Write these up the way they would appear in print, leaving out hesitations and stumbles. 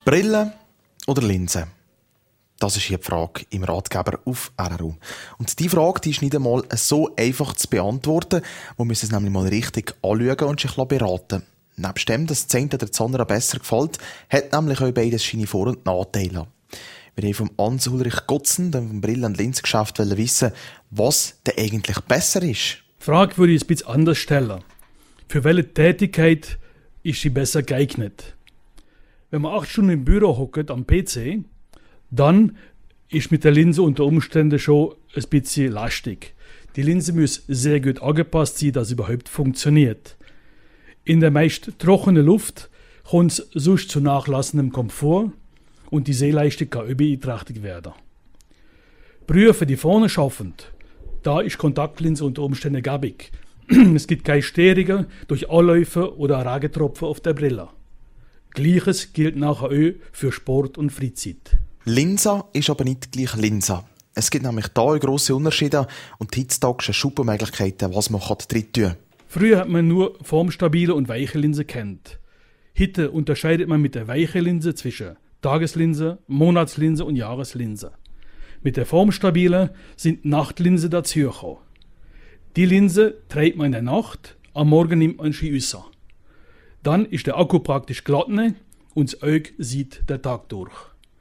Brille oder Linse? Das ist hier die Frage im Ratgeber auf RRU. Und die Frage, die ist nicht einmal so einfach zu beantworten. Man muss es nämlich mal richtig anschauen und sich beraten. Nebst dem, dass das eine oder das andere besser gefällt, hat nämlich auch beides seine Vor- und Nachteile. Wir haben vom Hans-Ulrich Gotzen, dem Brille- und Linsengeschäft, wissen, was denn eigentlich besser ist. Die Frage würde ich ein bisschen anders stellen. Für welche Tätigkeit ist sie besser geeignet? Wenn man 8 Stunden im Büro hockt am PC, dann ist mit der Linse unter Umständen schon ein bisschen lastig. Die Linse muss sehr gut angepasst sein, dass sie überhaupt funktioniert. In der meist trockenen Luft kommt es sonst zu nachlassendem Komfort und die Sehleistung kann beeinträchtigt werden. Berufe, die vorne schaffen, da ist Kontaktlinse unter Umständen gäbig. Es gibt keine Störungen durch Anläufe oder Regentropfen auf der Brille. Gleiches gilt nachher auch für Sport und Freizeit. Linse ist aber nicht gleich Linse. Es gibt nämlich da grosse Unterschiede und heutzutage Schubmöglichkeiten, was man drin tun kann. Früher hat man nur formstabile und weiche Linse kennt. Heute unterscheidet man mit der weichen Linse zwischen Tageslinse, Monatslinse und Jahreslinse. Mit der formstabilen sind Nachtlinse dazugekommen. Die Linse trägt man in der Nacht, am Morgen nimmt man sie raus. Dann ist der Akku praktisch glatt und das Auge sieht den Tag durch.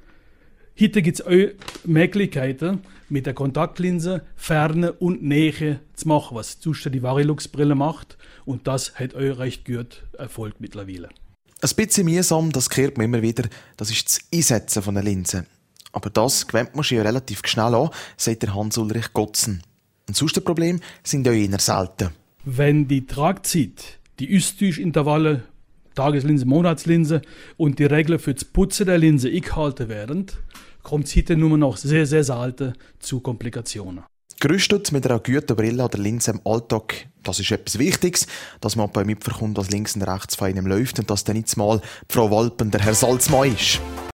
Heute gibt es auch Möglichkeiten, mit der Kontaktlinse Ferne und Nähe zu machen, was sonst die Varilux-Brille macht. Und das hat auch recht gut Erfolg mittlerweile. Ein bisschen mühsam, das hört man immer wieder, das ist das Einsetzen von der Linse. Aber das gewöhnt man sich ja relativ schnell an, sagt der Hans-Ulrich Gotzen. Und sonst Probleme sind ja eher selten. Wenn die Tragzeit, die Austauschintervalle, Tageslinse, Monatslinse und die Regeln für das Putzen der Linse eingehalten werden, kommt es heute nur noch sehr, sehr selten zu Komplikationen. Gerüstet mit einer guten Brille oder Linse im Alltag, das ist etwas Wichtiges, dass man bei mitbekommt, was links und rechts von einem läuft und dass dann nicht mal Frau Walpen der Herr Salzmann ist.